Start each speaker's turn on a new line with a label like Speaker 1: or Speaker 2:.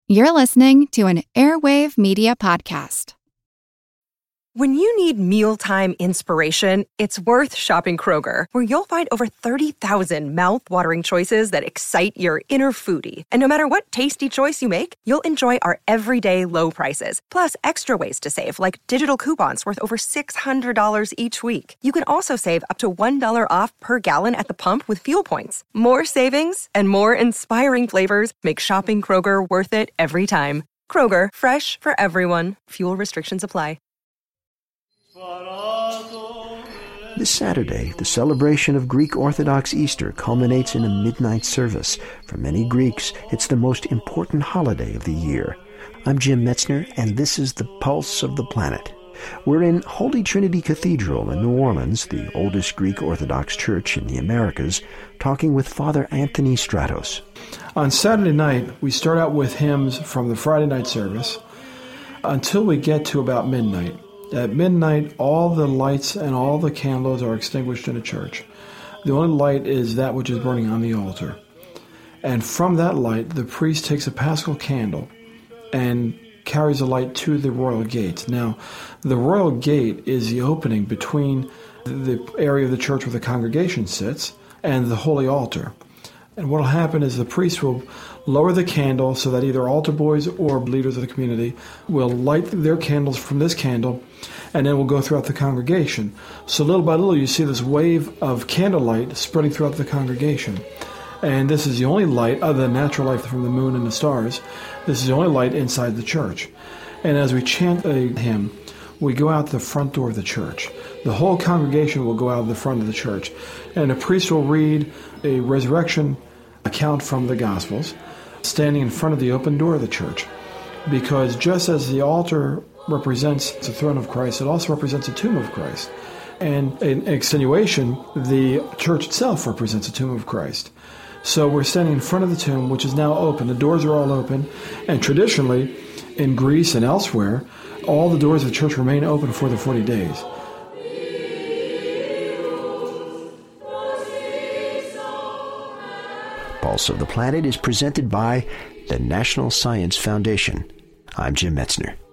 Speaker 1: You're listening to an Airwave Media Podcast.
Speaker 2: When you need mealtime inspiration, it's worth shopping Kroger, where you'll find over 30,000 mouth-watering choices that excite your inner foodie. And no matter what tasty choice you make, you'll enjoy our everyday low prices, plus extra ways to save, like digital coupons worth over $600 each week. You can also save up to $1 off per gallon at the pump with fuel points. More savings and more inspiring flavors make shopping Kroger worth it every time. Kroger, fresh for everyone. Fuel restrictions apply.
Speaker 3: This Saturday, the celebration of Greek Orthodox Easter culminates in a midnight service. For many Greeks, it's the most important holiday of the year. I'm Jim Metzner, and this is the Pulse of the Planet. We're in Holy Trinity Cathedral in New Orleans, the oldest Greek Orthodox church in the Americas, talking with Father Anthony Stratos.
Speaker 4: On Saturday night, we start out with hymns from the Friday night service until we get to about midnight. At midnight, all the lights and all the candles are extinguished in the church. The only light is that which is burning on the altar. And from that light, the priest takes a paschal candle and carries the light to the royal gate. Now, the royal gate is the opening between the area of the church where the congregation sits and the holy altar. And what will happen is the priest will lower the candle so that either altar boys or leaders of the community will light their candles from this candle, and then will go throughout the congregation. So little by little you see this wave of candlelight spreading throughout the congregation. And this is the only light, other than natural light from the moon and the stars, this is the only light inside the church. And as we chant a hymn, we go out the front door of the church. The whole congregation will go out the front of the church. And the priest will read a resurrection account from the Gospels, standing in front of the open door of the church. Because just as the altar represents the throne of Christ, it also represents the tomb of Christ. And in extenuation, the church itself represents the tomb of Christ. So we're standing in front of the tomb, which is now open. The doors are all open. And traditionally, in Greece and elsewhere, all the doors of the church remain open for the 40 days.
Speaker 3: Pulse of the Planet is presented by the National Science Foundation. I'm Jim Metzner.